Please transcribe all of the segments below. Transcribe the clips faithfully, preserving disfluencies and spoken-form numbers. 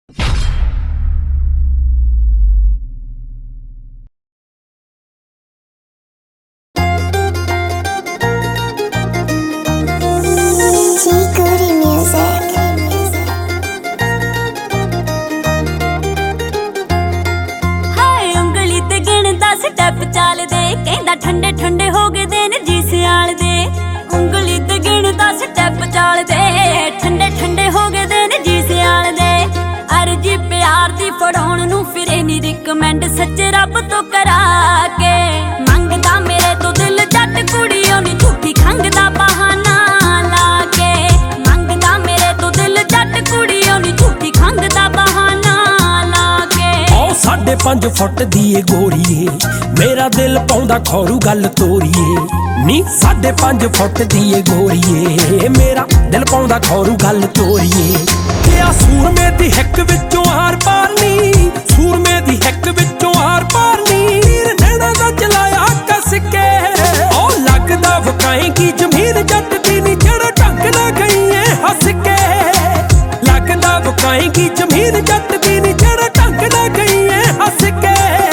step चाल दे कहंदा ठंडे ठंडे हो गए दिन जी सियाल दे उंगली ते गिणदा स्टैप चाल दे ठंडे ठंडे हो गए दिन जी सियाल दे अर्जी प्यार दी फड़ाउण नूं फिरे नी रिकमेंड सच रब तो करा के मंगदा मेरे तो दिल जट कुड़ी ओनी झूठी खंग दा बहाना ला के मंगदा मेरे तो दिल जट कुड़ी ओनी झूठी खंग दा बहाना ला के ओ साढ़े पंज फुट दी ए गोरीए मेरा दिल पाउंदा खौरू गल तोरीए नी साढ़े पंज फुट दी ए गोरीए मेरा दिल पाउंदा खौरू गल तोरीए क्या सूरमे दी हिक विचों हार पारनी सूरमे दी हिक विचों हार पारनी तीर नैना दा चलाया कस के ओ लगदा वकाएगी जमीन जट दी नी जड़ा ढंग ना गई है हस के लगदा वकाएगी जमीन जट दी नी जड़ा ढंग ना गई है हस के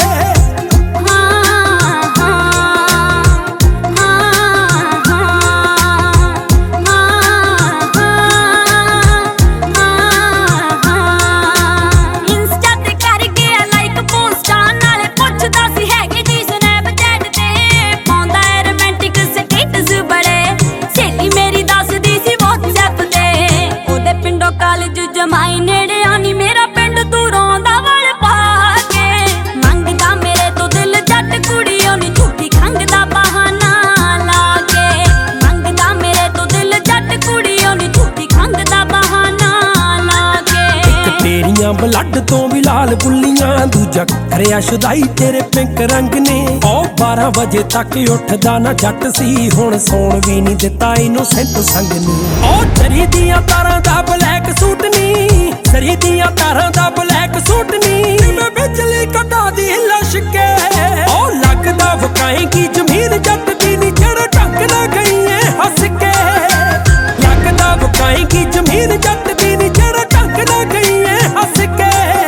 ब्लड तो भी लाल बुल्लियां दूजा करिया शुदाई तेरे पिंक रंग ने ओ बारह बजे तक उठदा ना जट सी हुण सौण भी नहीं दिता इनोसेंट संग ने ओ सरी दियां तारां दा ब्लैक सूट नी सरी दियां तारां दा ब्लैक सूट नी मैं बिजली कटा दी लश के ओ लगदा वकाएगी जमीन जट दी नी जड़ ढंग ना गई है हस के लगदा वकाएगी जमीन जट दी नी जड़ ढंग ना गई है हस के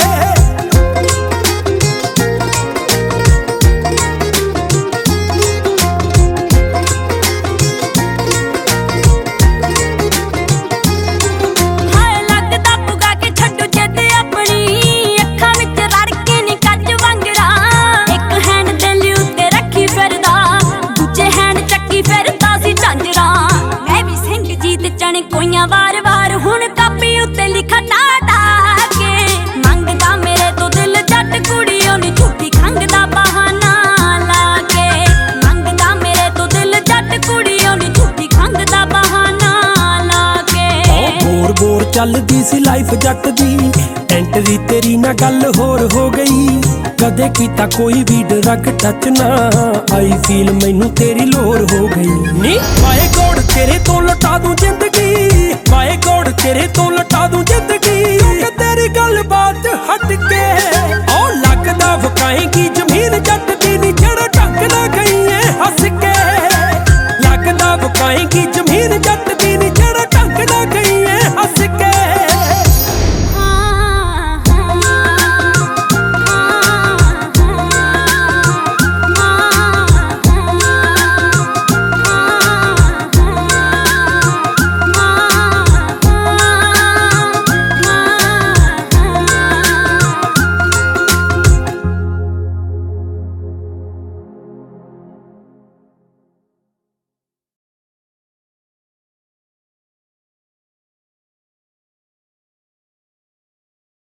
वार वार हुण कापी उत्ते लिखा टाटा के मंगदा मेरे तो दिल जट कुड़ी ओनी झूठी खंग दा बहाना ला के मंगदा मेरे तो दिल जट कुड़ी ओनी झूठी खंग दा बहाना ला के ओ बोर बोर चलदी सी लाइफ जट दी एंट्री तेरी ना गल होर हो गई कदे कीता कोई भी ड्रग टच ना आई फील मैनू तेरी लोर हो गई नी माए गॉड तेरे तो लटा दूं जिंदगी माए गॉड तेरे तो लटा दूं जिंदगी क्योंकि तेरी